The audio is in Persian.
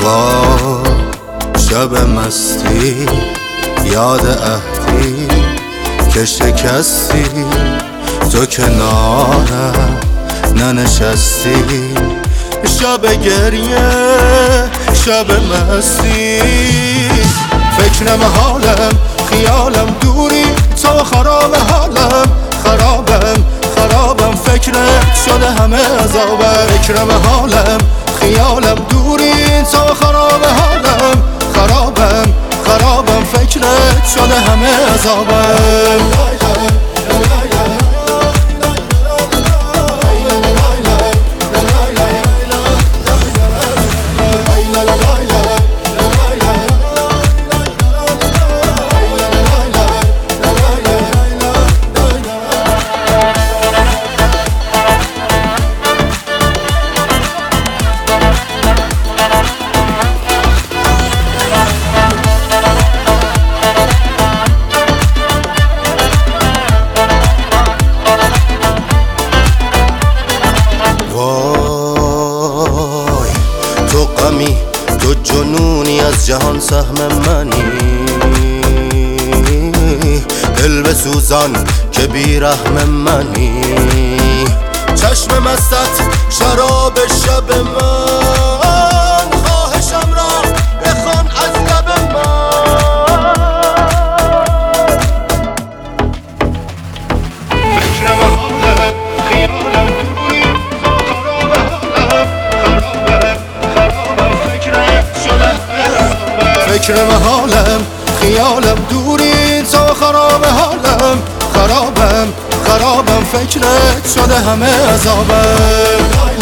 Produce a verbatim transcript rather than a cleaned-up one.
وا شب مستی یاد عهدی که شکستی تو کنارم ننشستی شب گریه شب مستی فکر نمحالم خیالم دوری تو خراب حالم خرابم خرابم فکرت شده همه عذابم فکر نمحالم خیالم دوری تو خراب حالم خرابم خرابم فکرت شده همه عذابم تو غمی تو جنونی از جهان سهم منی دل بسوزان که بی رحم منی چشم مستت شراب شب من خواهشم را بخوان از لب من فکر محالم خیالم دوری فکر محالم خیالم دوری تا خراب حالم خرابم خرابم فکرت شده همه عذابم